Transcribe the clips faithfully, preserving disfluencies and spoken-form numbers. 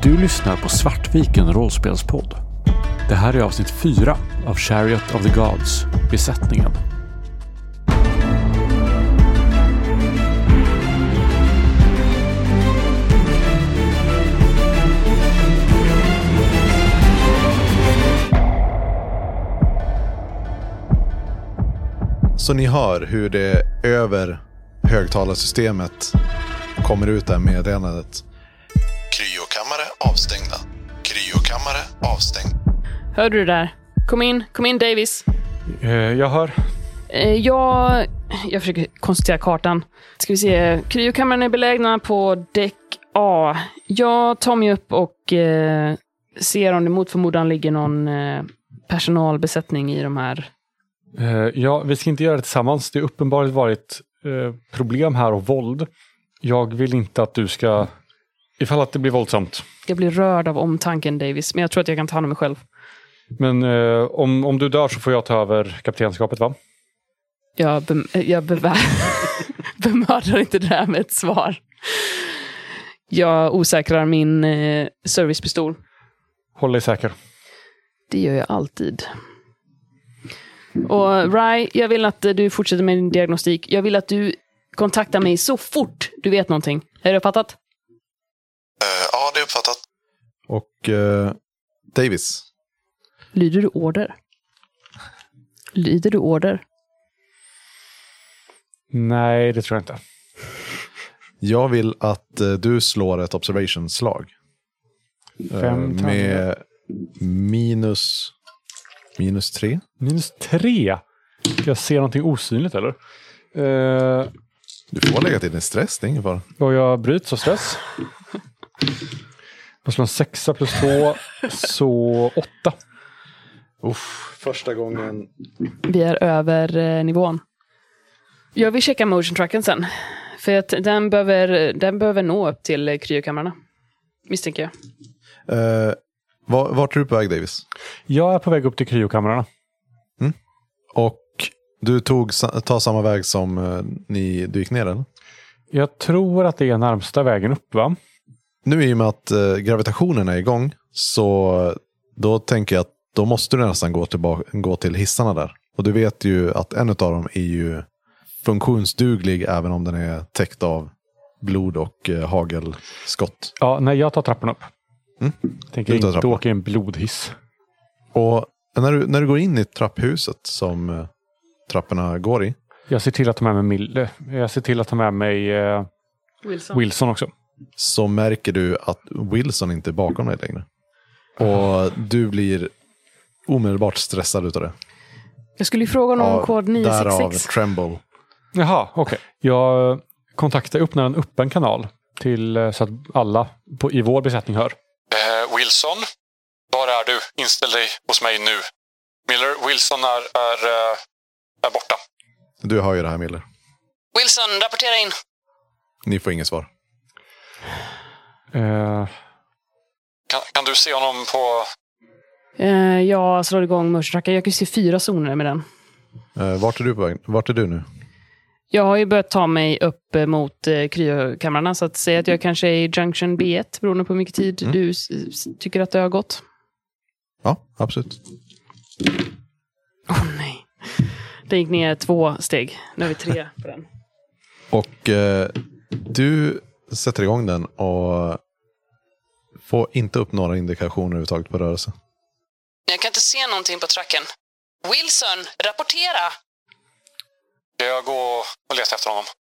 Du lyssnar på Svartviken rollspelspodd. Det här är avsnitt fyra av Chariot of the Gods, besättningen. Så ni hör hur det över högtalarsystemet kommer ut där meddelandet. Kryokammare avstängda. Kryokammare avstängd. Hörde du det där? Kom in, kom in Davis. Eh, jag hör. Eh, jag, jag försöker konstatera kartan. Ska vi se, kryokammaren är belägna på däck A. Jag tar mig upp och eh, ser om det mot förmodan ligger någon eh, personalbesättning i de här. Eh, ja, vi ska inte göra det tillsammans. Det har uppenbarligen varit eh, problem här och våld. Jag vill inte att du ska... Ifall att det blir våldsamt. Jag blir rörd av omtanken, Davis. Men jag tror att jag kan ta hand om mig själv. Men eh, om, om du dör så får jag ta över kaptenskapet, va? Jag, be- jag bevär- bemördar inte det här med ett svar. Jag osäkrar min eh, servicepistol. Håll dig säker. Det gör jag alltid. Och Rai, jag vill att du fortsätter med din diagnostik. Jag vill att du kontaktar mig så fort du vet någonting. Är det uppfattat? Uh, ja, det är uppfattat. Och uh, Davis. Lyder du order? Lyder du order? Nej, det tror jag inte. Jag vill att uh, du slår ett observation-slag. Fem uh, med minus minus tre. Minus tre? Ska jag se någonting osynligt, eller? Uh, du får lägga till din stress, det är ingen fara. Och jag bryts av stress. Jag slår en sexa plus två, så åtta. Uff, första gången. Vi är över eh, nivån. Jag vill checka motion tracken sen. För att den behöver, den behöver nå upp till eh, kryokamrarna. Misstänker jag. Uh, var, vart är du på väg, Davis? Jag är på väg upp till kryokamrarna. Mm. Och du tog ta samma väg som uh, ni, du gick ner, eller? Jag tror att det är närmsta vägen upp, va? Nu i och med att uh, gravitationen är igång, så då tänker jag att då måste du nästan gå, tillbaka, gå till hissarna där. Och du vet ju att en av dem är ju funktionsduglig även om den är täckt av blod och uh, hagelskott. Ja, nej, jag tar trappan upp. Mm. Tänker inte trappan. Åka i en blodhiss. Och när du, när du går in i trapphuset som uh, trapporna går i. Jag ser till att ta med mig Mille. Jag ser till att ta med mig uh, Wilson. Wilson också. Så märker du att Wilson inte är bakom dig längre. Och du blir omedelbart stressad utav det. Jag skulle ju fråga någon ja, kod nio sex sex. Därav tremble. Jaha, okej. Okay. Jag kontaktar upp när en öppen kanal till så att alla på, i vår besättning hör. Eh, Wilson, var är du? Inställ dig hos mig nu. Miller, Wilson är, är, är borta. Du har ju det här, Miller. Wilson, rapportera in. Ni får inget svar. Uh... Kan, kan du se honom på... Uh, jag slår igång motion tracken. Jag kan se fyra zoner med den. Uh, vart är du på väg? Vart är du nu? Jag har ju börjat ta mig upp mot uh, kryokamrarna. Så att säga att jag kanske är i Junction B ett. Beroende på hur mycket tid mm. du s- tycker att det har gått. Ja, absolut. Åh oh, nej. Den gick ner två steg. Nu har vi tre på den. Och uh, du sätter igång den och får inte upp några indikationer överhuvudtaget på rörelse. Jag kan inte se någonting på tracken. Wilson, rapportera! Ska jag gå och leta efter honom?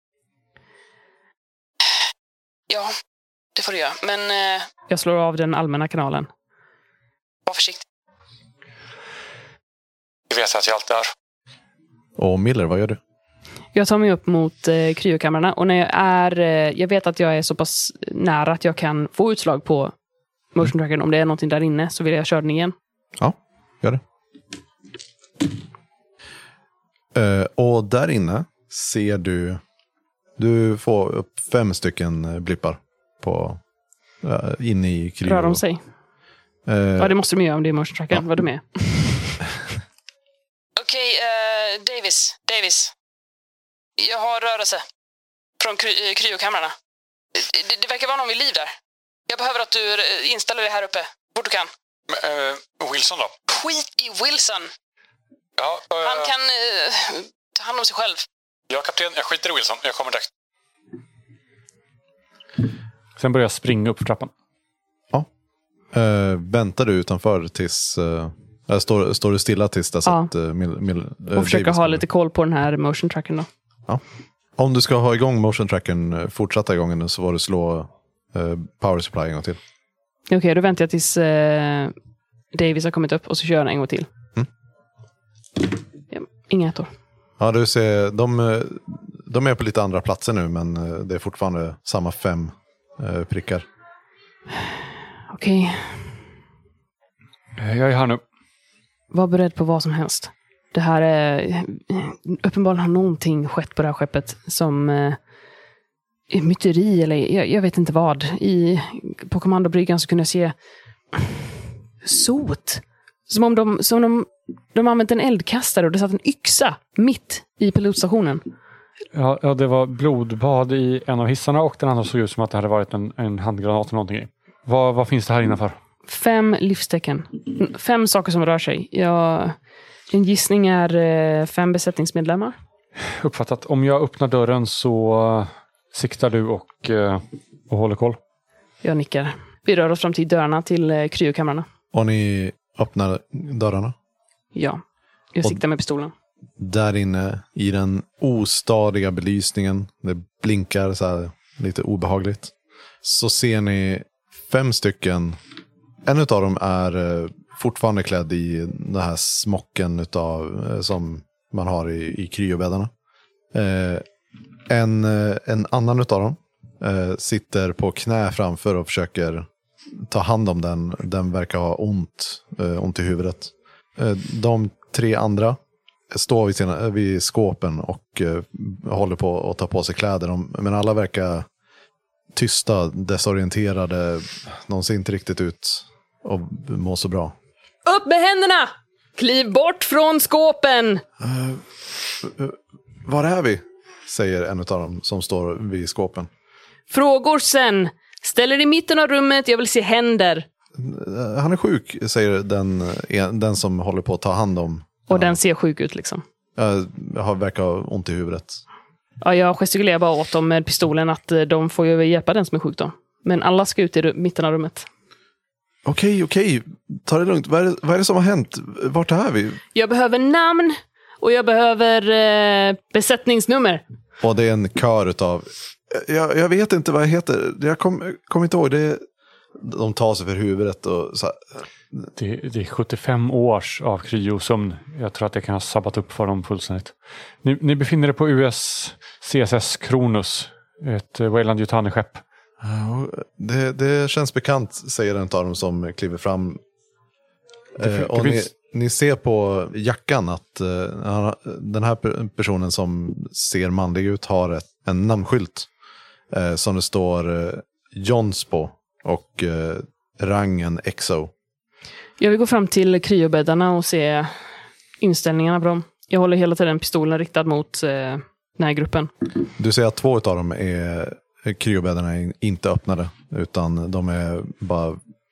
Ja, det får du göra. Men... Eh... Jag slår av den allmänna kanalen. Var försiktig. Du vet att jag alltid är. Och Miller, vad gör du? Jag tar mig upp mot eh, kryokamrarna. Och när jag är... Eh, jag vet att jag är så pass nära att jag kan få utslag på motion tracken. Mm. Om det är någonting där inne så vill jag köra den igen. Ja, gör det. Uh, och där inne ser du... Du får upp fem stycken blippar på, uh, inne i kryo. Rör de sig? Uh, ja, det måste de göra om det är motion tracken. Ja. Vad är du med? Okej, okay, uh, Davis. Davis. Jag har rörelse från kry- kryokamrarna. Det, det verkar vara någon vid liv där. Jag behöver att du inställer dig här uppe. Fort du kan. Men, uh, Wilson då? Skit i Wilson. Ja, uh, Han kan uh, ta hand om sig själv. Ja, kapten. Jag skiter i Wilson. Jag kommer direkt. Sen börjar jag springa upp för trappan. Ja. Uh, väntar du utanför tills... Uh, äh, står, står du stilla tills dess ja. att... Uh, mil, mil, uh, och försöka ha lite koll på den här motion tracken då. Ja. Om du ska ha igång motion tracken fortsätta igång nu så var du slå uh, power supply en gång till. Okej, okay, då väntar jag tills uh, Davis har kommit upp och så kör jag en gång till. Mm. Ja, inga ettor. Ja, du ser, de, de är på lite andra platser nu men det är fortfarande samma fem uh, prickar. Okej. Okay. Jag är här nu. Var beredd på vad som helst. Det här är... Uppenbarligen har någonting skett på det här skeppet som... Eh, myteri eller jag, jag vet inte vad. I, på kommandobryggan så kunde jag se... sot. Som om de... Som de, de använt en eldkastare och det satt en yxa mitt i pilotstationen. Ja, ja, det var blodbad i en av hissarna och den andra såg ut som att det hade varit en, en handgranat eller någonting i. Vad, vad finns det här innanför? Fem livstecken. Fem saker som rör sig. Jag, en gissning är eh, fem besättningsmedlemmar. Uppfattat. Om jag öppnar dörren så uh, siktar du och, uh, och håller koll. Jag nickar. Vi rör oss fram till dörrarna till uh, kryokamrarna. Och ni öppnar dörrarna? Ja. Jag siktar med pistolen. Där inne i den ostadiga belysningen, det blinkar så här lite obehagligt, så ser ni fem stycken. En av dem är fortfarande klädd i den här smocken utav, som man har i, i kryobäddarna. Eh, en, en annan utav dem eh, sitter på knä framför och försöker ta hand om den. Den verkar ha ont, eh, ont i huvudet. Eh, de tre andra står vid, sina, vid skåpen och eh, håller på att ta på sig kläder. De, men alla verkar tysta, desorienterade. De ser inte riktigt ut och mår så bra. Upp med händerna! Kliv bort från skåpen! Uh, uh, var är vi? Säger en av dem som står vid skåpen. Frågor sen. Ställer i mitten av rummet, jag vill se händer. Uh, han är sjuk, säger den, den som håller på att ta hand om. Och uh, den ser sjuk ut liksom. Uh, har verkar ha ont i huvudet. Ja, jag gestikulerar bara åt dem med pistolen att de får ju hjälpa den som är sjuk då. Men alla ska ut i mitten av rummet. Okej, okej. Ta det lugnt. Vad är det, vad är det som har hänt? Vart är vi? Jag behöver namn och jag behöver eh, besättningsnummer. Och det är en kör utav... Jag, jag vet inte vad jag heter. Jag kommer kom inte ihåg. Det är, de tar sig för huvudet och så här. Det, det är sjuttiofem års av kryosömn. Jag tror att det kan ha sabbat upp för dem fullständigt. Ni, ni befinner er på U S C S S Kronus. Ett Weyland-Yutani-skepp. Det, det känns bekant, säger en av dem som kliver fram. Det, eh, och det ni, finns... ni ser på jackan att eh, den här personen som ser manlig ut har ett, en namnskylt eh, som det står eh, Johns på och eh, rangen X O. Jag vill gå fram till kryobäddarna och se inställningarna på dem. Jag håller hela tiden pistolen riktad mot eh, den här gruppen. Du ser att två av dem är... Kryobäddarna är inte öppnade utan de är bara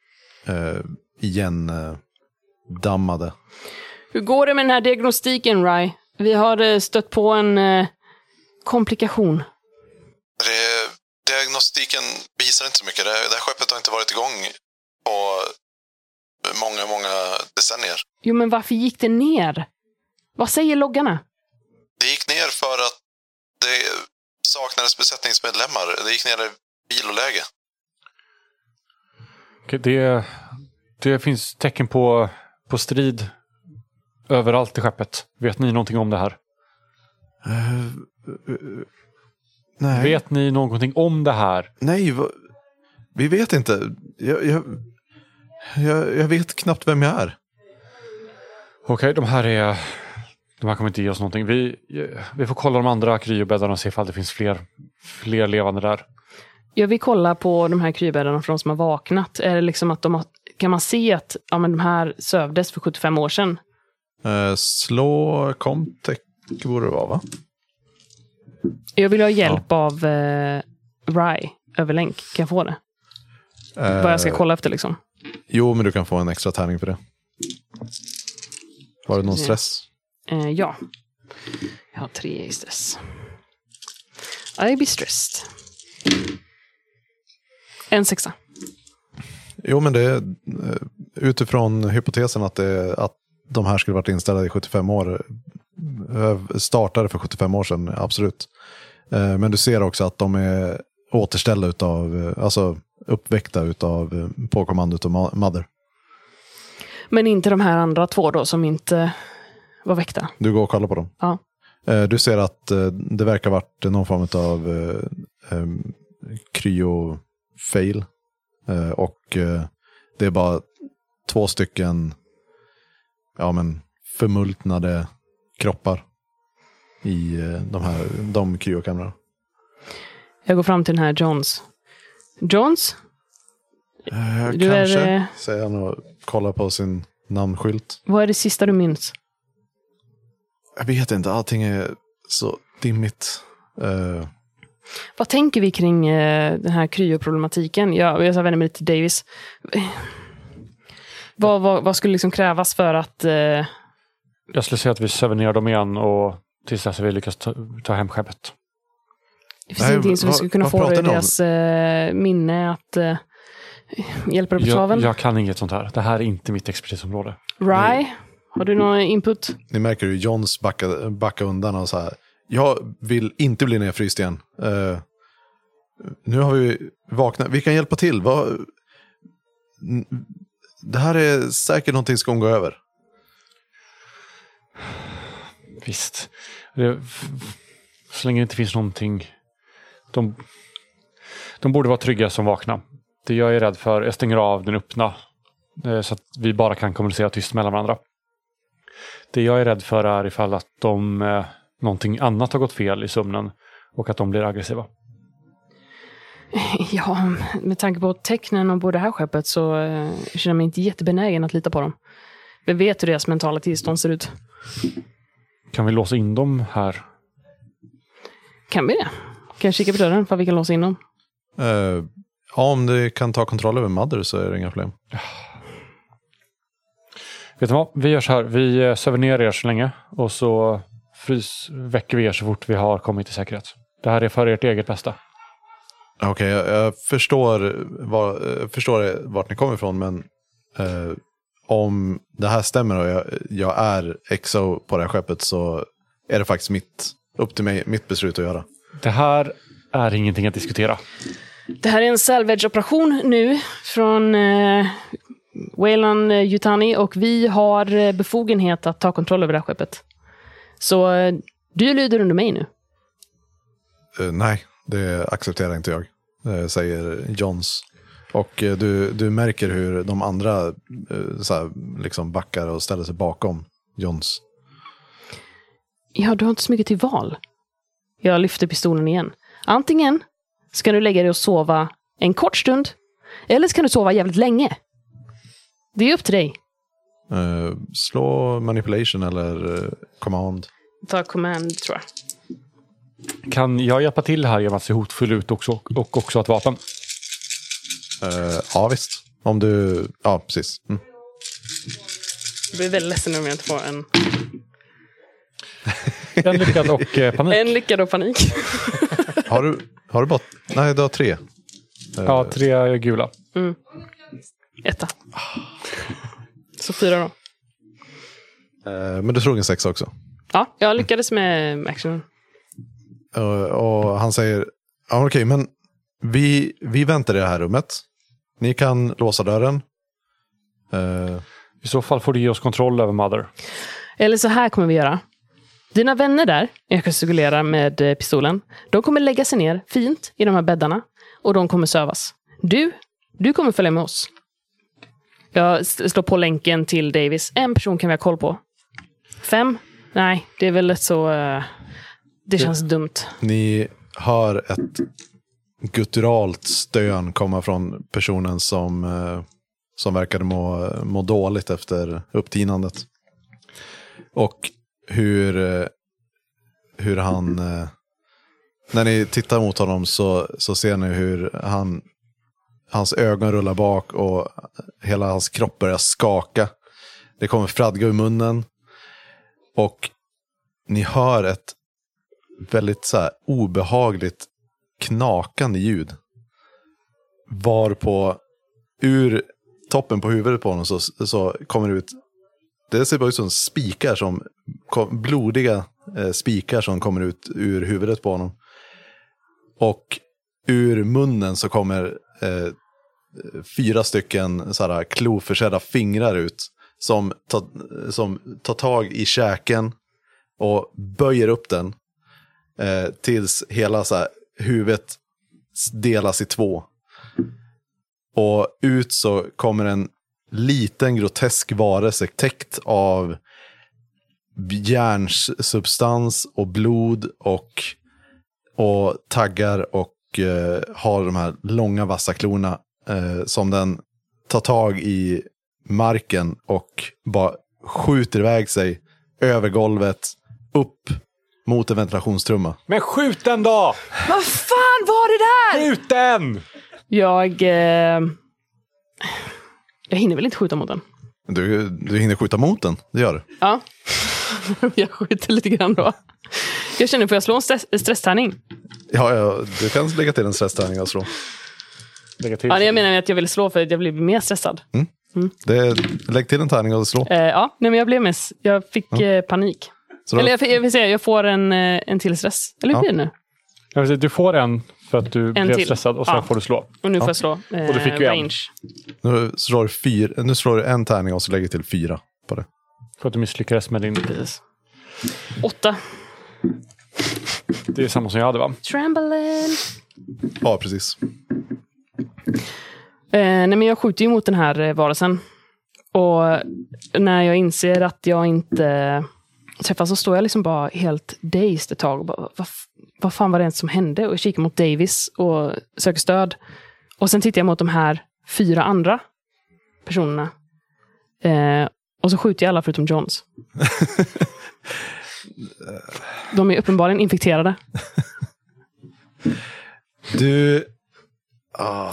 eh, igen eh, dammade. Hur går det med den här diagnostiken, Rye? Vi har eh, stött på en eh, komplikation. Det, diagnostiken visar inte så mycket. Det, det här skeppet har inte varit igång på många, många decennier. Jo, men varför gick det ner? Vad säger loggarna? Det gick ner för att det saknades besättningsmedlemmar. Det gick ner i viloläge. Det, det finns tecken på, på strid överallt i skeppet. Vet ni någonting om det här? Uh, uh, nej. Vet ni någonting om det här? Nej, va? Vi vet inte. Jag, jag, jag, jag vet knappt vem jag är. Okej, okay, de här är... De här kommer inte ge oss någonting. Vi, vi får kolla de andra kryobäddarna och se ifall det finns fler, fler levande där. Jag vill kolla på de här kryobäddarna för de som har vaknat. Är det liksom att de har, kan man se att ja, men de här sövdes för sjuttiofem år sedan? Uh, slå Comtech borde det vara, va? Jag vill ha hjälp ja. av uh, Rye över länk. Kan jag få det? Eh, Vad jag ska kolla efter liksom. Jo, men du kan få en extra tärning för det. Var det någon stress? Eh, ja. Jag har tre i stress. I be stressed. En sexa. Jo, men det är utifrån hypotesen att, det, att de här skulle varit inställda i sjuttiofem år. Startade för sjuttiofem år sedan, absolut. Men du ser också att de är återställda utav, alltså uppväckta utav, på kommando utav Mother. Men inte de här andra två då som inte var väckta? Du går och kollar på dem. Ja. Du ser att det verkar ha varit någon form av um, kryo-fail. Och det är bara två stycken ja, men förmultnade kroppar i de här de kryokamrarna. Jag går fram till den här Johns. Johns? Eh, du kanske, är, säger han och kollar på sin namnskylt. Vad är det sista du minns? Jag vet inte, allting är så dimmigt. Uh, Vad tänker vi kring eh, den här kryoproblematiken? Jag, jag vänder mig till Davis. Vad, vad, vad skulle liksom krävas för att... Eh... Jag skulle säga att vi söver ner dem igen och tills dess vi lyckas ta, ta hem skeppet. Det finns ingenting som vi skulle kunna få i deras eh, minne att eh, hjälpa dem på traven. Jag, jag kan inget sånt här. Det här är inte mitt expertisområde. Rye, har du någon input? Ni märker hur Johns backar backa undan och så här. Jag vill inte bli nedfryst igen. Uh, nu har vi vaknat. Vi kan hjälpa till. Va? Det här är säkert någonting som ska gå över. Visst. Det, så länge det inte finns någonting... De, de borde vara trygga som vakna. Det jag är rädd för, jag stänger av den öppna. Så att vi bara kan kommunicera tyst mellan varandra. Det jag är rädd för är ifall att de... Eh, någonting annat har gått fel i sömnen och att de blir aggressiva. Ja, med tanke på tecknen på det här skeppet så eh, känner jag mig inte jättebenägen att lita på dem. Vi vet hur deras mentala tillstånd ser ut. Kan vi låsa in dem här? Kan vi det? Kan jag kika på dörren för att vi kan låsa in dem? Uh, ja, om du kan ta kontroll över Mother så är det inga problem. Vet du vad? Vi gör så här. Vi söver ner er så länge och så frys väcker vi er så fort vi har kommit till säkerhet. Det här är för ert eget bästa. Okej, okay, jag, jag förstår, var, jag förstår vart ni kommer ifrån, men eh, om det här stämmer och jag, jag är X O på det här skeppet så är det faktiskt mitt, upp till mig, mitt beslut att göra. Det här är ingenting att diskutera. Det här är en salvage-operation nu från eh, Weyland Yutani och vi har befogenhet att ta kontroll över det här skeppet. Så eh, du lyder under mig nu. Uh, nej, det accepterar inte jag, uh, säger Johns. Och uh, du, du märker hur de andra uh, så här, liksom backar och ställer sig bakom Johns. Ja, du har inte så mycket till val. Jag lyfter pistolen igen. Antingen ska du lägga dig och sova en kort stund, eller ska du sova jävligt länge. Det är upp till dig. Uh, slå manipulation eller uh, command. Ta command, tror jag. Kan jag hjälpa till här genom att se hotfull ut också, och också ett vapen? Uh, ja, visst. Om du... Ja, precis. Mm. Jag blir väldigt ledsen om jag inte får en... En lyckad och eh, panik. En lyckad och panik. har, du, har du bara... Nej, du har tre. Ja, tre gula. Mm. Etta. Så fyra då. Uh, men du slog en sex också. Ja, jag lyckades med action. Uh, och han säger... Ja, okej, okay, men vi, vi väntar i det här rummet. Ni kan låsa dörren. Uh, I så fall får du ge oss kontroll över Mother. Eller så här kommer vi göra. Dina vänner där, jag kan cirkulera med pistolen, de kommer lägga sig ner fint i de här bäddarna och de kommer sövas. Du, du kommer följa med oss. Jag slår på länken till Davis. En person kan vi ha koll på. Fem? Nej, det är väl så... Uh, det känns det, dumt. Ni hör ett gutturalt stön komma från personen som, uh, som verkade må, må dåligt efter upptinandet. Och hur, uh, hur han... Uh, när ni tittar mot honom så, så ser ni hur han hans ögon rullar bak och hela hans kropp börjar skaka. Det kommer fradga ur munnen. Och ni hör ett väldigt så här obehagligt knakande ljud. Varpå ur toppen på huvudet på honom så, så kommer det ut, det ser bara ut som spikar som, blodiga eh, spikar som kommer ut ur huvudet på honom. Och ur munnen så kommer eh, fyra stycken så här kloförsedda fingrar ut som tar, som tar tag i käken och böjer upp den eh, tills hela så här, huvudet delas i två. Och ut så kommer en liten grotesk varelse täckt av järnsubstans och blod och, och taggar och eh, har de här långa vassa klorna eh, som den tar tag i marken och bara skjuter iväg sig över golvet upp mot en ventilationstrumma. Men skjut den då! Vad fan var det där? Skjut den! Jag... Eh, jag hinner väl inte skjuta mot den? Du, du hinner skjuta mot den, det gör du. Ja, jag skjuter lite grann då. Jag känner, får jag slå en stress, stresstärning? Ja, ja, du kan lägga till en stresstärning och slå. Lägga till. Ja, jag menar att jag vill slå för att jag blir mer stressad. Mm. Mm. Det, lägg till en tärning och slå. Eh, ja, nej, men jag blev mest. Jag fick ja. eh, panik. Så Eller jag, jag vill säga, jag får en, en till stress. Eller hur ja. blir det nu? Jag vill säga, du får en för att du en blev till. stressad och sen ja. får du slå. Och nu ja. får jag slå eh, och du fick ju range. En. Nu slår, du fyra, nu slår du en tärning och så lägger till fyra på det. För att du misslyckades med din... Precis. Åtta. Det är samma som jag hade, va? Trambolin. Ja, precis. Eh, nej, men jag skjuter ju mot den här eh, varelsen. Och när jag inser att jag inte träffas så står jag liksom bara helt dazed ett tag. Och bara, vad, vad fan var det som hände? Och jag kikar mot Davis och söker stöd. Och sen tittar jag mot de här fyra andra personerna. Eh, och så skjuter jag alla förutom Johns. De är uppenbarligen infekterade. Du... Ah...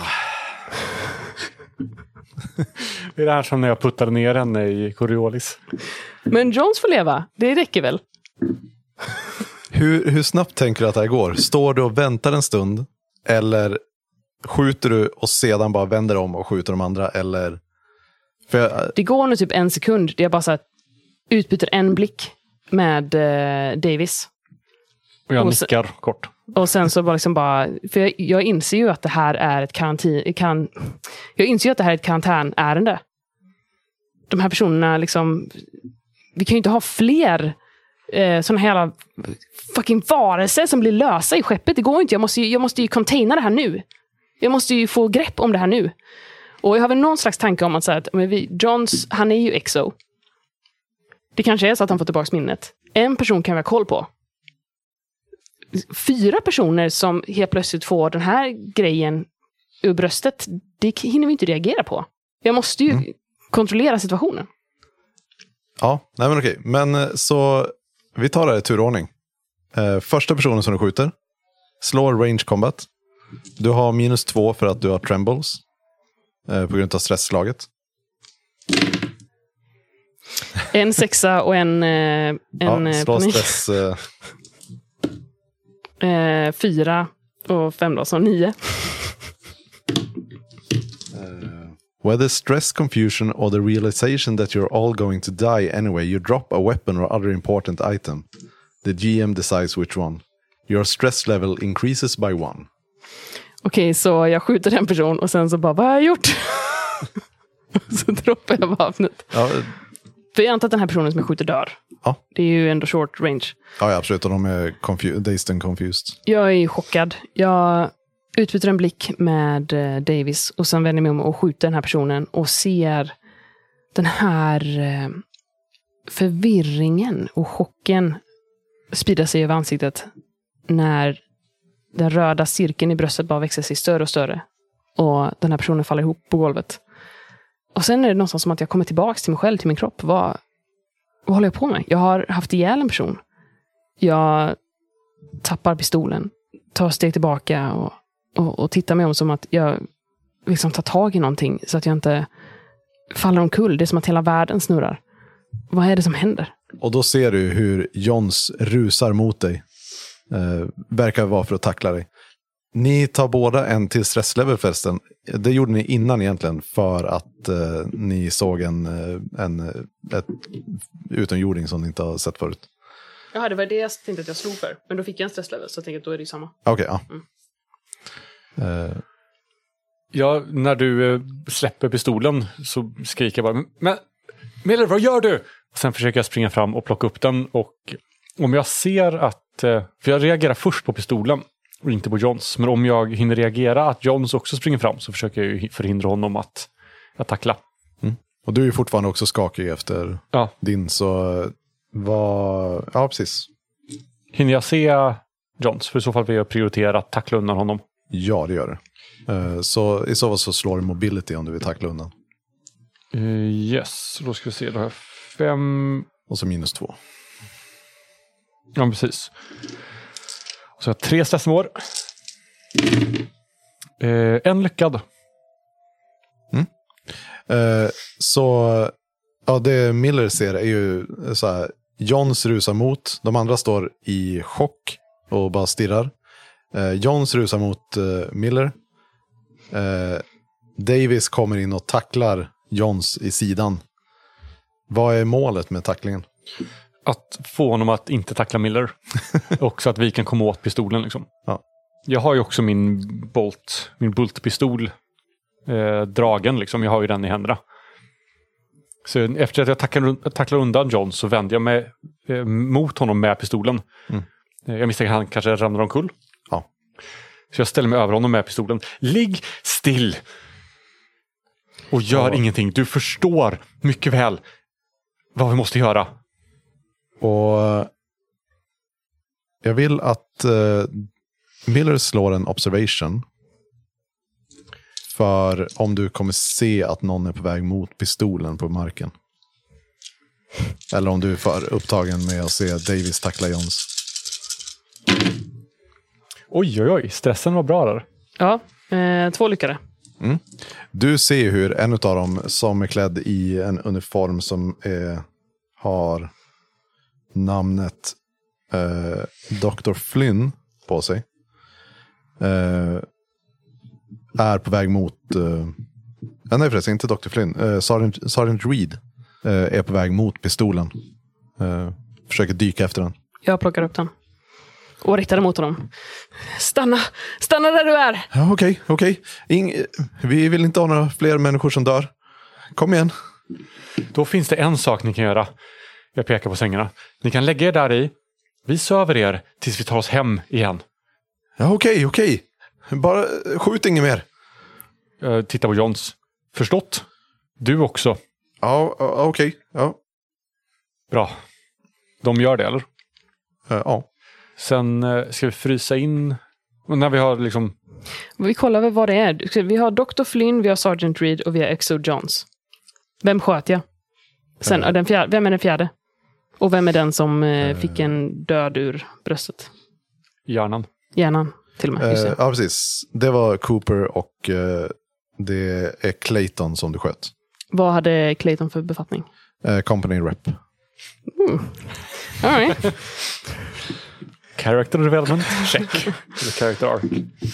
Det är det här som när jag puttade ner henne i Coriolis. Men Johns får leva, det räcker väl? Hur, hur snabbt tänker du att det här går? Står du och väntar en stund? Eller skjuter du och sedan bara vänder om och skjuter de andra? Eller... För jag... Det går nu typ en sekund. Jag bara så här, utbyter en blick med eh, Davis. Och jag och nickar sen, kort. Och sen så bara liksom bara... För jag, jag inser ju att det här är ett karantin... Kan, jag inser ju att det här är ett karantänärende. De här personerna liksom... Vi kan ju inte ha fler eh, sådana här jävla fucking varelser som blir lösa i skeppet. Det går ju inte. Jag måste ju, jag måste ju containa det här nu. Jag måste ju få grepp om det här nu. Och jag har väl någon slags tanke om att säga att men vi, Johns, han är ju exo. Det kanske är så att han får tillbaka minnet. En person kan vi ha koll på. Fyra personer som helt plötsligt får den här grejen ur bröstet, det hinner vi inte reagera på. Jag måste ju mm. kontrollera situationen. Ja, nej men okej. Men så vi tar det här i turordning. Eh, första personen som du skjuter slår range combat. Du har minus två för att du har trembles eh, på grund av stressslaget. En sexa och en, eh, en ja, slå panik. Stress... Eh... Eh, fyra och fem då, så nio. uh, whether stress, confusion or the realization that you're all going to die anyway, you drop a weapon or other important item. The G M decides which one. Your stress level increases by one. Okej, okay, så jag skjuter en person och sen så bara, vad har jag gjort? Så droppar jag vapnet. Ja. För jag antar att den här personen som jag skjuter dör. Ja. Det är ju ändå short range. Ja, ja absolut. Och de är confu- dazed and confused. Jag är chockad. Jag utbyter en blick med eh, Davis och sen vänder mig om och skjuter den här personen och ser den här eh, förvirringen och chocken sprida sig över ansiktet när den röda cirkeln i bröstet bara växer sig större och större och den här personen faller ihop på golvet. Och sen är det någonstans som att jag kommer tillbaka till mig själv, till min kropp. Vad, vad håller jag på med? Jag har haft ihjäl en person. Jag tappar pistolen, tar steg tillbaka och, och, och tittar mig om som att jag liksom ta tag i någonting så att jag inte faller omkull. Det är som att hela världen snurrar. Vad är det som händer? Och då ser du hur Jons rusar mot dig. Eh, verkar vara för att tackla dig. Ni tar båda en till stresslevel förresten. Det gjorde ni innan egentligen för att eh, ni såg en, en ett utomjording som ni inte har sett förut. Ja, det var det jag tänkte att jag slog för. Men då fick jag en stresslevel så jag tänkte att då är det samma. Okej, okay, ja. Mm. Eh, Ja, när du eh, släpper pistolen så skriker jag bara, men Miller, vad gör du? Och sen försöker jag springa fram och plocka upp den, och om jag ser att, eh, för jag reagerar först på pistolen och inte på Johns, men om jag hinner reagera att Johns också springer fram så försöker jag ju förhindra honom att, att tackla. Mm. Och du är ju fortfarande också skakig efter ja. din, så vad, ja precis. Hinner jag se Johns? För i så fall vill jag prioritera att tackla undan honom. Ja, det gör det. Uh, så i så fall så slår du mobility om du vill tackla undan. Uh, yes, då ska vi se. Då har jag fem... Och så minus två. Ja, precis. Och så har jag tre stressmål. Uh, en lyckad. Mm. Uh, så ja, det Miller ser är ju så här, Johns rusar mot. De andra står i chock och bara stirrar. Uh, Johns rusar mot uh, Miller. Uh, Davis kommer in och tacklar Johns i sidan. Vad är målet med tacklingen? Att få honom att inte tackla Miller. Och så att vi kan komma åt pistolen liksom. Ja. Jag har ju också min bolt, min bultpistol eh, dragen liksom. Jag har ju den i händerna. Så efter att jag tacklar, tacklar undan John så vänder jag mig eh, mot honom med pistolen. Mm. Eh, jag misstänker att han kanske ramlar omkull. Ja. Så jag ställer mig över honom med pistolen. Ligg still! Och gör ja. ingenting. Du förstår mycket väl vad vi måste göra. Och jag vill att uh, Miller slår en observation. För om du kommer se att någon är på väg mot pistolen på marken. Eller om du är för upptagen med att se Davis tackla Johns. Oj, oj, oj. Stressen var bra där. Ja, eh, två lyckade. Mm. Du ser hur en av dem som är klädd i en uniform som är, har namnet eh, doktor Flynn på sig. Eh, är på väg mot... Eh, nej förresten, inte doktor Flynn. Eh, Sergeant, Sergeant Reed eh, är på väg mot pistolen. Eh, försöker dyka efter den. Jag plockar upp den. Och riktade mot honom. Stanna! Stanna där du är! Ja, okej, okay, okej. Okay. Vi vill inte ha några fler människor som dör. Kom igen. Då finns det en sak ni kan göra. Jag pekar på sängarna. Ni kan lägga er där i. Vi söver er tills vi tar oss hem igen. Ja, okej, okay, okej. Okay. Bara skjut inget mer. Jag tittar på Johns. Förstått? Du också. Ja, okej. Okay. Ja. Bra. De gör det, eller? Uh, ja. Sen uh, ska vi frysa in. Och när vi har liksom... Vi kollar väl vad det är. Vi har doktor Flynn, vi har Sergeant Reed och vi har Exo Johns. Vem sköt jag? Sen, uh. den fjärde, vem är den fjärde? Och vem är den som uh, uh. fick en död ur bröstet? Hjärnan. Hjärnan, till och med. Uh, ja, precis. Det var Cooper och uh, det är Clayton som du sköt. Vad hade Clayton för befattning? Uh, company rep. Mm. All right. Character development, check. Character arc.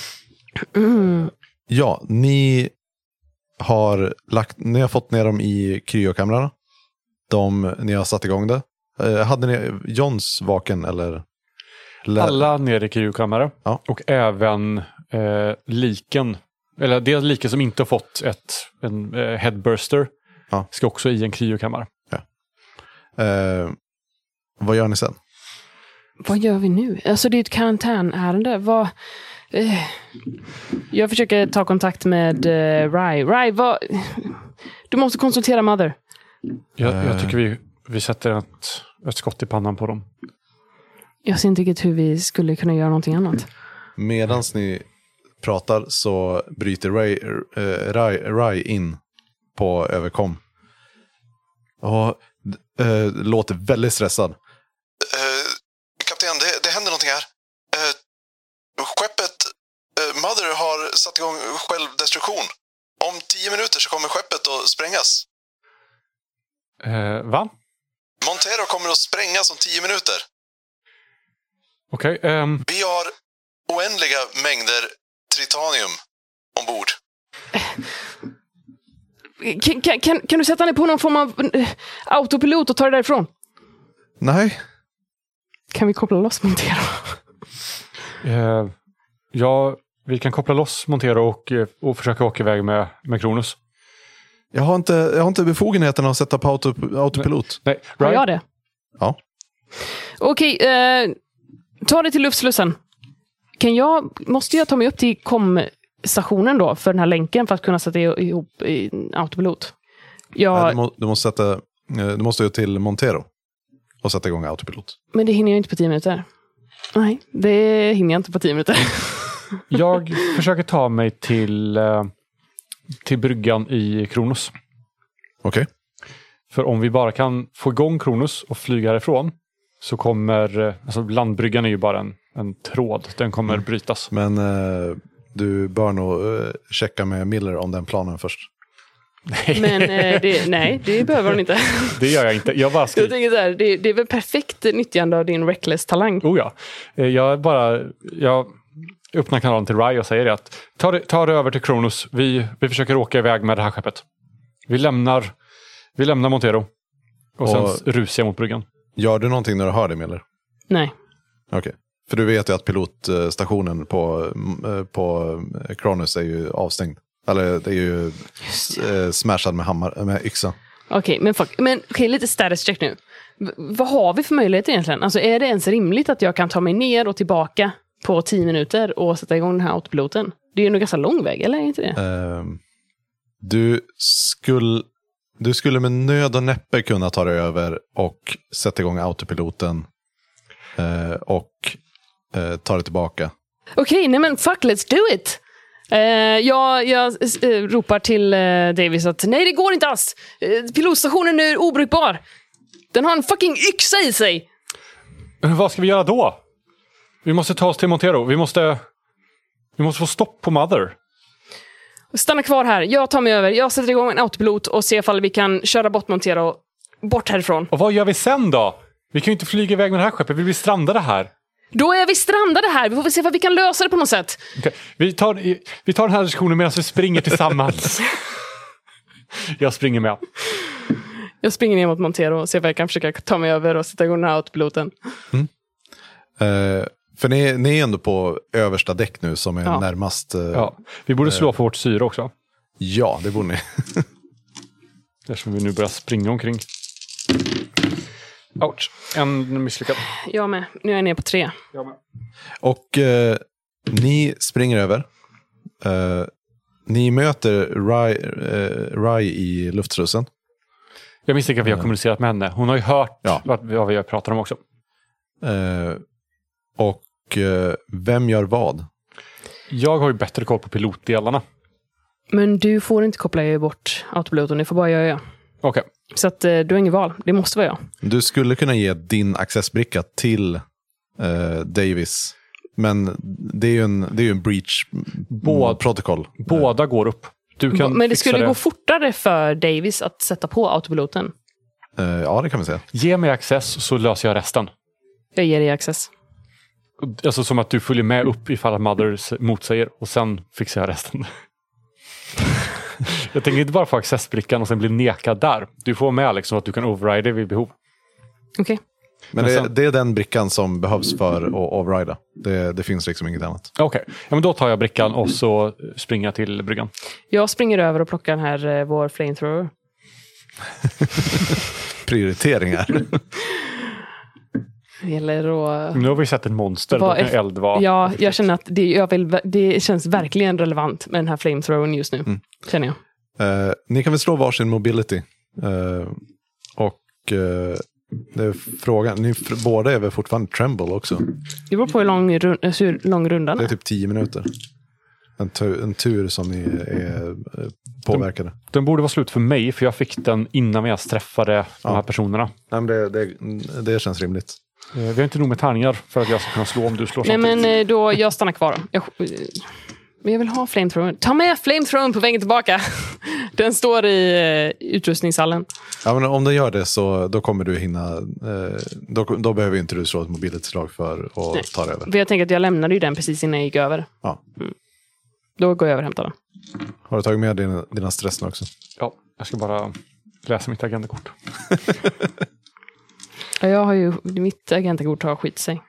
Mm. Ja, ni har lagt, ni har fått ner dem i kryokamrarna. De, ni har satt igång det. Uh, hade ni Johns vaken eller? Alla ner i kryokammare. Ja. Och även eh, liken. Eller det liken som inte har fått ett, en eh, headburster. Ja. Ska också i en kryokammare. Ja. Uh, vad gör ni sen? Vad gör vi nu? Alltså det är ett karantänärende. Vad... Eh. Jag försöker ta kontakt med uh, Rai. Rai, vad... Du måste konsultera Mother. Jag, jag tycker vi, vi sätter ett, ett skott i pannan på dem. Jag ser inte riktigt hur vi skulle kunna göra någonting annat. Medan ni pratar så bryter Rai, uh, Rai, Rai in på överkom. Och uh, låter väldigt stressad. Uh, kapten, det, det händer någonting här. Uh, skeppet uh, Mother har satt igång självdestruktion. Om tio minuter så kommer skeppet att sprängas. Eh, va? Montero kommer att sprängas om tio minuter. Okej. Okay, um... Vi har oändliga mängder tritanium ombord. Kan, kan, kan, kan du sätta ner på någon form av uh, autopilot och ta det därifrån? Nej. Kan vi koppla loss Montero? uh, ja, vi kan koppla loss Montero och, och försöka åka iväg med, med Kronos. Jag har inte, jag har inte befogenheten att sätta på auto, autopilot. Nej. Nej. Har Right? jag det? Ja. Okej, okay, uh, ta det till luftslussen. Kan jag, måste jag ta mig upp till komstationen då för den här länken för att kunna sätta ihop i autopilot? Jag... Nej, du, må, du, måste sätta, du måste ju till Montero och sätta igång autopilot. Men det hinner jag inte på tio minuter. Nej, det hinner jag inte på tio minuter. Jag försöker ta mig till, till bryggan i Kronos. Okej. Okay. För om vi bara kan få igång Kronos och flyga härifrån så kommer, alltså landbryggan är ju bara en, en tråd, den kommer mm. brytas. Men eh, du bör nog eh, checka med Miller om den planen först. Nej. Men eh, det, nej, det behöver hon inte. Det gör jag inte, jag bara skriver. Jag tänker så här, det, det är väl perfekt nyttjande av din reckless-talang. Oh ja, jag bara, jag öppnar kanalen till Rai och säger det att ta det, ta det över till Kronos, vi, vi försöker åka iväg med det här skeppet. Vi lämnar, vi lämnar Montero och sen och... rusar mot bryggan. Gör du någonting när du hör det, Miller? Nej. Okej. Okay. För du vet ju att pilotstationen på, på Kronos är ju avstängd. Eller det är ju eh, smashad med, hammar, med yxa. Okej, okay, men, fuck, men okay, lite status check nu. V- vad har vi för möjlighet egentligen? Alltså är det ens rimligt att jag kan ta mig ner och tillbaka på tio minuter och sätta igång den här autopiloten? Det är ju nog ganska lång väg, eller är inte det? Uh, du, skulle, du skulle med nöd och näppe kunna ta dig över och sätta igång autopiloten uh, och uh, ta det tillbaka. Okej, okay, nej men fuck, let's do it! Uh, jag jag uh, ropar till uh, Davis att nej, det går inte alls. Uh, pilotstationen är obrukbar. Den har en fucking yxa i sig. Vad ska vi göra då? Vi måste ta oss till Montero. Vi måste, vi måste få stopp på Mother. Stanna kvar här. Jag tar mig över. Jag sätter igång en autopilot och ser ifall vi kan köra bort Montero bort härifrån. Och vad gör vi sen då? Vi kan ju inte flyga iväg med det här skeppet. Vi blir strandade här. Då är vi strandade här. Vi får se vad vi kan lösa det på något sätt. Okay. Vi, tar, vi tar den här diskussionen medan vi springer tillsammans. Jag springer med. Jag springer ner mot Montero och ser vad jag kan försöka ta mig över och sätta igång den här autopiloten. Mm. Uh, för ni, ni är ändå på översta däck nu som är ja. närmast... Uh, ja. Vi borde slå uh, på vårt syre också. Ja, det borde ni. Eftersom vi nu börjar springa omkring. Ouch. En misslyckad. Jag med. Nu är jag ner på tre. Jag med. Och uh, ni springer över. Uh, ni möter Rai, uh, Rai i luftslussen. Jag misstänker att vi har kommunicerat med henne. Hon har ju hört ja. vad, vad vi pratar om också. Uh, och uh, vem gör vad? Jag har ju bättre koll på pilotdelarna. Men du får inte koppla bort autopiloten. Det får bara jag göra. Okej. Okay. Så att uh, du har inget val. Det måste vara jag. Du skulle kunna ge din accessbricka till uh, Davis. Men det är ju en, det är ju en breach Båd, protokoll. Båda går upp. Du kan Men det skulle det. gå fortare för Davis att sätta på autopiloten. Uh, ja, det kan vi säga. Ge mig access så löser jag resten. Jag ger dig access. Alltså som att du följer med upp ifall att Mother motsäger och sen fixar jag resten. Jag tänker inte bara få accessbrickan och sen bli nekad där. Du får med liksom att du kan override vid behov. Okej. Okay. Men, men det, sen... det är den brickan som behövs för att overrida. Det, det finns liksom inget annat. Okej, okay. Ja, men då tar jag brickan och så springer jag till bryggan. Jag springer över och plockar den här, eh, vår flamethrower. Prioriteringar. Eller och... Nu har vi sett ett monster. Var, då kan eld vara. Ja, jag känner att det, jag vill, det känns verkligen relevant med den här flamethrowern just nu. Mm. Känner jag. Uh, ni kan väl slå varsin mobility. Uh, och uh, det är frågan. Ni båda är väl fortfarande tremble också? Det beror på hur lång, hur lång rundan är. Det är typ tio minuter. En, tu- en tur som ni är påverkade. Den, den borde vara slut för mig för jag fick den innan vi ens träffade ja. de här personerna. Nej, men det, det, det känns rimligt. Vi har inte nog med tärningar för att jag ska kunna slå om du slår Nej, samtidigt. men då jag stannar kvar. Jag, Men jag vill ha flamethrower. Ta med flamethrower på vägen tillbaka. Den står i uh, utrustningshallen. Ja, men om den gör det så då kommer du hinna... Eh, då, då behöver inte du slå ett mobilitetsslag för att Nej. ta det över. För jag tänker att jag lämnade ju den precis innan jag gick över. Ja. Mm. Då går jag över och hämtar den. Har du tagit med dina, dina stressar också? Ja, jag ska bara läsa mitt agendakort. Ja, jag har ju... Mitt agendakort har skit sig.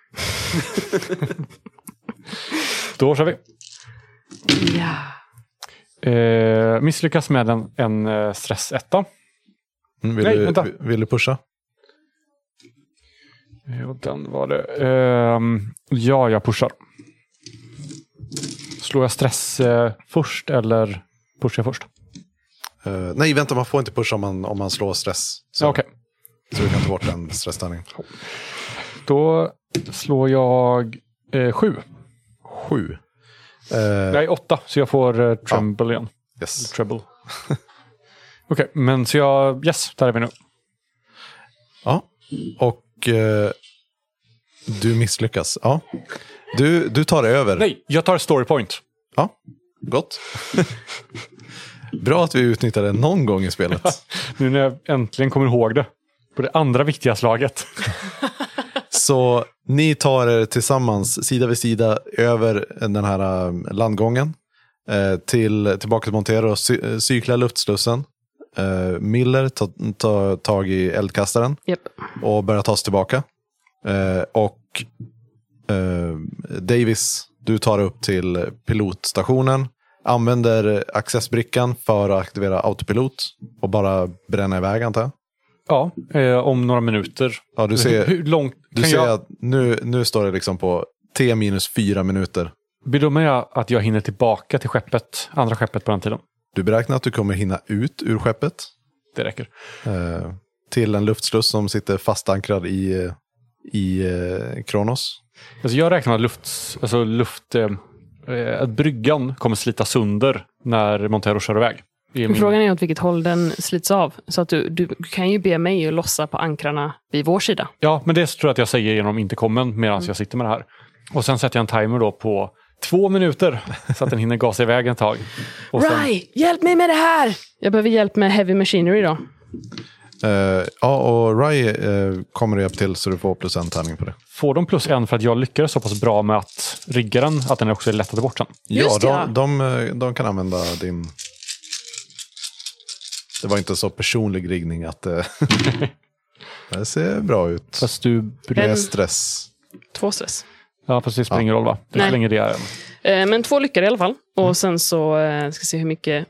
Då kör vi. Ja. Eh, misslyckas med en, en eh, stressetta. Mm, vill, Nej, du, vänta. vill du pusha? Ja, den var det. Eh, ja, jag pushar. Slår jag stress eh, först eller pushar jag först? Uh, nej, vänta, man får inte pusha om man, om man slår stress. Så, Ja, okej. så du kan ta bort en stresstärning. Då slår jag eh, sju. Sju. Uh, Nej, åtta. Så jag får eh, tremble igen. yes. Treble. Okej, okay, men så jag... Yes, där är vi nu. Ja, och eh, du misslyckas. Ja. Du, du tar det över. Nej, jag tar story point. Ja, gott. Bra att vi utnyttade det någon gång i spelet. Nu när jag äntligen kommer ihåg det. På det andra viktiga slaget. Så ni tar er tillsammans sida vid sida över den här landgången. Eh, till, tillbaka till Montero och cy- cykla luftslussen. Uh, Miller tar ta, tag i eldkastaren Yep. och börjar ta sig tillbaka. Uh, och uh, Davis, du tar upp till pilotstationen, använder accessbrickan för att aktivera autopilot och bara bränna iväg, antar jag. Ja, eh, om några minuter. Ja, du ser, hur, hur långt du kan ser jag... att nu, nu står det liksom på T minus fyra minuter. Bedömer jag att jag hinner tillbaka till skeppet, andra skeppet på den tiden? Du beräknar att du kommer hinna ut ur skeppet. Det räcker. Eh, till en luftsluss som sitter fastankrad i, i eh, Kronos. Alltså jag räknar med luft, alltså luft, eh, att bryggan kommer slita sönder när Montero kör iväg. Min... Frågan är åt vilket håll den slits av. Så att du, du kan ju be mig att lossa på ankrarna vid vår sida. Ja, men det tror jag att jag säger genom intercomen medan mm. jag sitter med det här. Och sen sätter jag en timer då på två minuter så att den hinner gasa iväg en tag. Och sen... Rai, hjälp mig med det här! Jag behöver hjälp med heavy machinery då. Uh, ja, och Rai uh, kommer att hjälpa till så du får plus en tärning på det. Får de plus en för att jag lyckades så pass bra med att rigga den att den också är lätt att ta bort sen? Ja, de, de, de kan använda din... Det var inte så personlig riggning att uh... det ser bra ut. Fast du... Det är stress. Två stress. Ja, fast det spelar ingen roll va? Det Nej. slänger det är. Eh, men två lyckade i alla fall. Och mm. sen så eh, ska se hur mycket...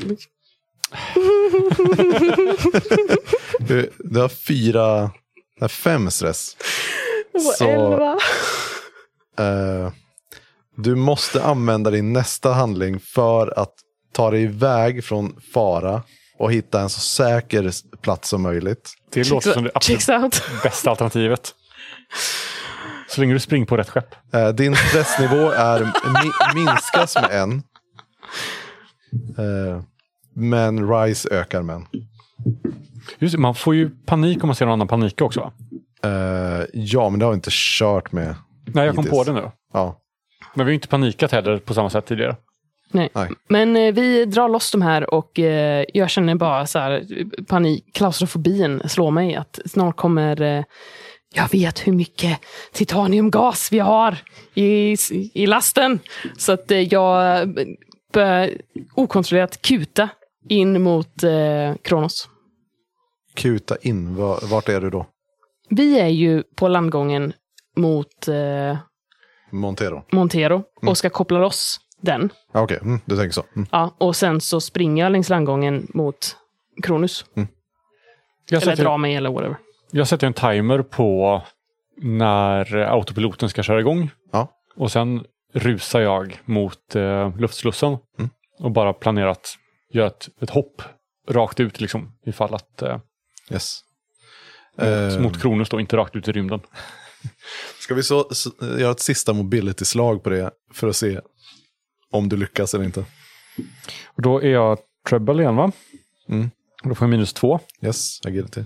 du, du har fyra... Nej, fem stress. Så, elva. Uh, du måste använda din nästa handling för att ta dig iväg från fara och hitta en så säker plats som möjligt. Det Checks låter som det absolut bästa alternativet. Så länge du springer på rätt skepp. Uh, din stressnivå är mi- minskas med en. Uh, men Rise ökar med en. Just, man får ju panik om man ser någon annan panika också va? Uh, ja, men det har vi inte kört med. Nej, jag kom hittills. på det nu. Ja. Men vi har inte panikat heller på samma sätt tidigare. Nej. Nej. Men eh, vi drar loss de här och eh, jag känner bara så här panik, klaustrofobin slår mig att snart kommer eh, jag vet hur mycket titaniumgas vi har i, i lasten. Så att eh, jag börjar okontrollerat kuta in mot eh, Kronos. Kuta in, vart är du då? Vi är ju på landgången mot eh, Montero. Montero Mm. och ska koppla loss den. Ja, okej, okay. mm, du tänker så. Mm. Ja, och sen så springer jag längs landgången mot Kronos. Mm. Jag eller sätter, dra mig eller whatever. Jag sätter en timer på när autopiloten ska köra igång. Ja. Och sen rusar jag mot eh, luftslussen. Mm. Och bara planerar att göra ett, ett hopp rakt ut liksom. Ifall att... Eh, yes. mot, uh, mot Kronos då, inte rakt ut i rymden. Ska vi så, så göra ett sista mobility-slag på det för att se om du lyckas eller inte? Och då är jag treble igen va? Mm. Och då får jag minus två. Yes, agility.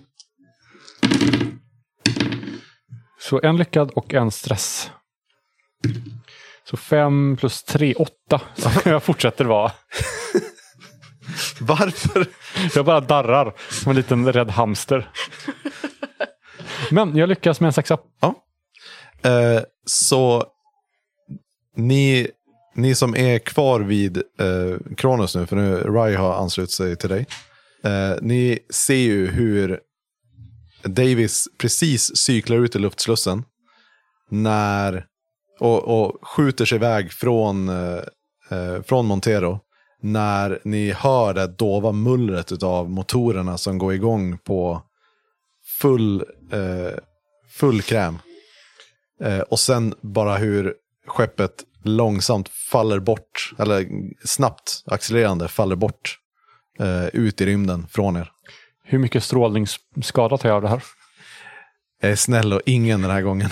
Så en lyckad och en stress. Så fem plus tre, åtta. Så jag fortsätter vara. Varför? Jag bara darrar som en liten rädd hamster. Men jag lyckas med en sexa. Ja. Eh, så ni, ni som är kvar vid eh, Kronos nu, för nu Rai har anslutit sig till dig. Eh, ni ser ju hur Davis precis cyklar ut i luftslussen när och, och skjuter sig iväg från, eh, från Montero när ni hör det dova mullret av motorerna som går igång på full, eh, full kräm. Eh, och sen bara hur skeppet långsamt faller bort, eller snabbt accelererande faller bort eh, ut i rymden från er. Hur mycket strålningsskada tar jag av det här? Jag är snäll och ingen den här gången.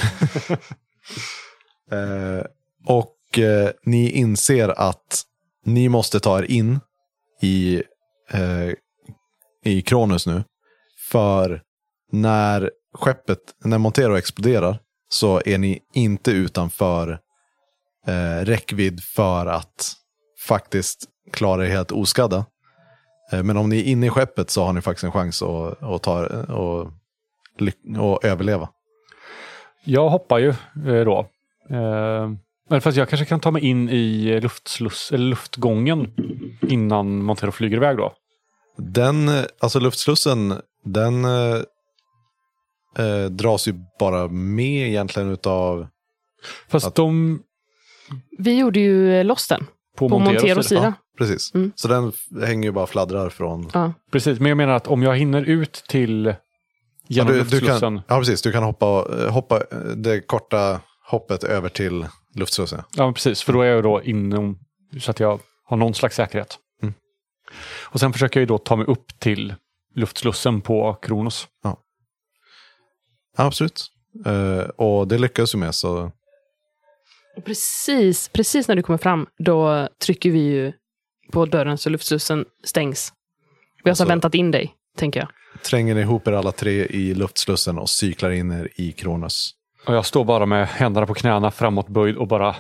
eh, och eh, ni inser att ni måste ta er in i, eh, i Kronos nu. För när skeppet, när Montero exploderar, så är ni inte utanför eh, räckvidd för att faktiskt klara er helt oskadda. Eh, men om ni är inne i skeppet så har ni faktiskt en chans att, att, ta, och, och överleva. Jag hoppar ju eh, då. Eh, men fast jag kanske kan ta mig in i luftsluss, eller luftgången innan Montero flyger iväg då. Den, alltså luftslussen, den eh, eh, dras ju bara med egentligen utav... Fast att, de... Vi gjorde ju loss den. På, på Monteros Monteros sida. Ja, precis. Mm. Så den hänger ju bara fladdrar från... Ja. Precis, men jag menar att om jag hinner ut till genom ja, du, du luftslussen... kan, ja, precis. Du kan hoppa, hoppa det korta hoppet över till luftslussen. Ja, precis. För då är jag då inom så att jag har någon slags säkerhet. Mm. Och sen försöker jag ju då ta mig upp till luftslussen på Kronos. Ja, ja absolut. Uh, och det lyckas ju med så... Och precis, precis när du kommer fram, då trycker vi ju på dörren så luftslussen stängs. Vi har så väntat in dig, tänker jag. Tränger ni ihop er alla tre i luftslussen och cyklar in er i Kronos. Och jag står bara med händerna på knäna framåt böjd och bara...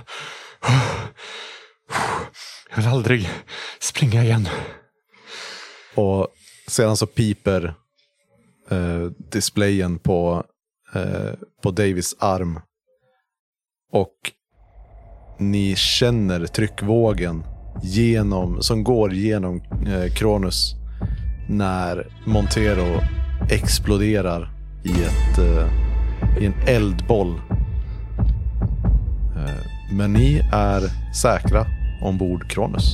Jag vill aldrig springa igen. Och sedan så piper eh, displayen på, eh, på Davis arm. Och ni känner tryckvågen genom, som går genom eh, Kronos när Montero exploderar i, ett, eh, i en eldboll. Eh, men ni är säkra ombord Kronos.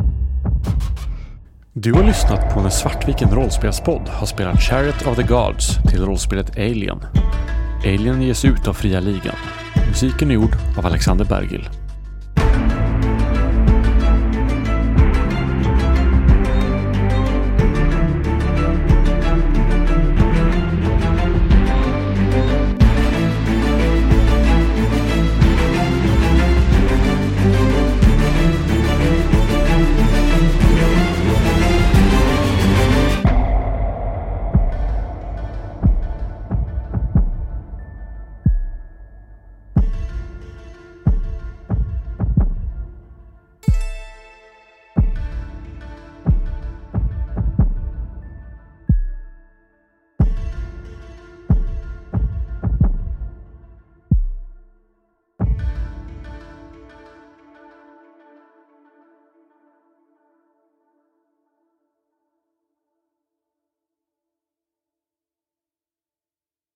Du har lyssnat på när Svartviken rollspelspodd har spelat Chariot of the Gods till rollspelet Alien. Alien ges ut av Fria Ligan. Musiken är gjord av Alexander Bergil.